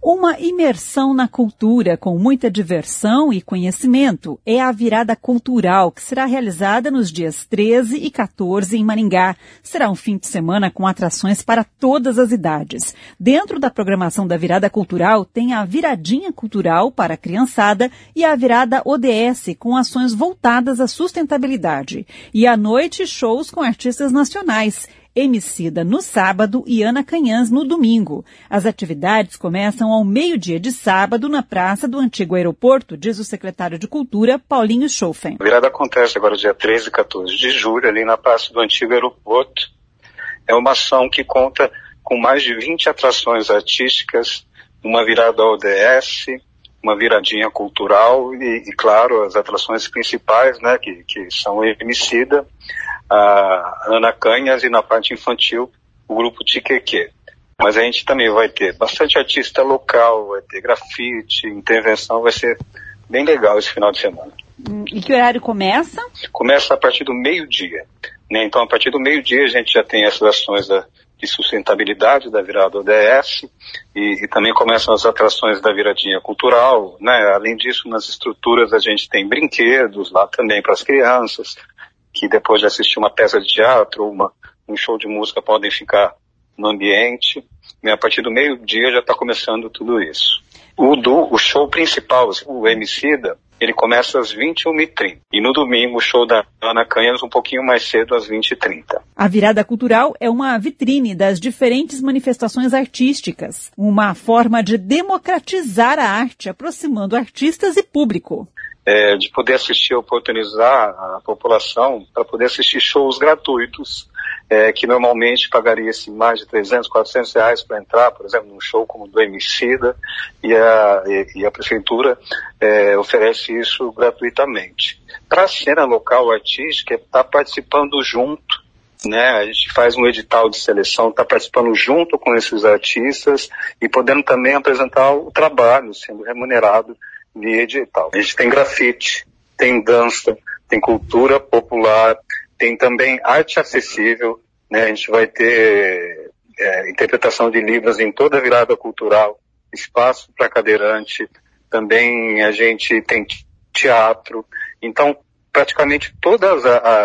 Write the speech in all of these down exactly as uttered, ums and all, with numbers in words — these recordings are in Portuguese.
Uma imersão na cultura com muita diversão e conhecimento é a Virada Cultural, que será realizada nos dias treze e quatorze em Maringá. Será um fim de semana com atrações para todas as idades. Dentro da programação da Virada Cultural tem a Viradinha Cultural para a criançada e a Virada O D S com ações voltadas à sustentabilidade. E à noite, shows com artistas nacionais. Emicida no sábado e Ana Canhãs no domingo. As atividades começam ao meio-dia de sábado na Praça do Antigo Aeroporto, diz o secretário de Cultura, Paulinho Schoffen. A virada acontece agora dia treze e quatorze de julho, ali na Praça do Antigo Aeroporto. É uma ação que conta com mais de vinte atrações artísticas, uma virada O D S, uma viradinha cultural e, e claro, as atrações principais, né, que, que são o Emicida, a Ana Canhas e na parte infantil o grupo Tiqueque. Mas a gente também vai ter bastante artista local, vai ter grafite, intervenção, vai ser bem legal esse final de semana. E que horário começa? Começa a partir do meio-dia, né? Então a partir do meio-dia a gente já tem essas ações da, de sustentabilidade da virada O D S e, e também começam as atrações da viradinha cultural, né? Além disso, nas estruturas a gente tem brinquedos lá também para as crianças, que depois de assistir uma peça de teatro ou uma, um show de música podem ficar no ambiente. E a partir do meio-dia já está começando tudo isso. O, do, o show principal, o Emicida, ele começa às vinte e uma e trinta. E no domingo o show da Ana Canhas um pouquinho mais cedo, às vinte e trinta. A Virada Cultural é uma vitrine das diferentes manifestações artísticas. Uma forma de democratizar a arte, aproximando artistas e público. É, de poder assistir, oportunizar a população para poder assistir shows gratuitos, é, que normalmente pagaria-se mais de trezentos, quatrocentos reais para entrar, por exemplo, num show como o do Emicida, e a, e, e a Prefeitura é, oferece isso gratuitamente. Para a cena local artística, está participando junto, né? A gente faz um edital de seleção, está participando junto com esses artistas e podendo também apresentar o trabalho, sendo remunerado via edital. A gente tem grafite, tem dança, tem cultura popular, tem também arte acessível, né? A gente vai ter é, interpretação de livros em toda a virada cultural, espaço para cadeirante, também a gente tem teatro. Então, praticamente todos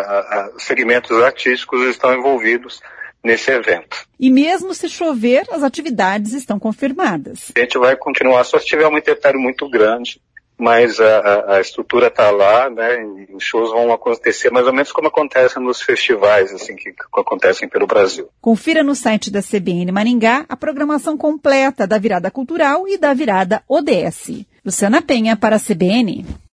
os segmentos artísticos estão envolvidos nesse evento. E mesmo se chover, as atividades estão confirmadas. A gente vai continuar, só se tiver um intertério muito grande, mas a, a, a estrutura está lá, né, e os shows vão acontecer mais ou menos como acontece nos festivais, assim, que, que acontecem pelo Brasil. Confira no site da C B N Maringá a programação completa da Virada Cultural e da Virada O D S. Luciana Penha para a C B N.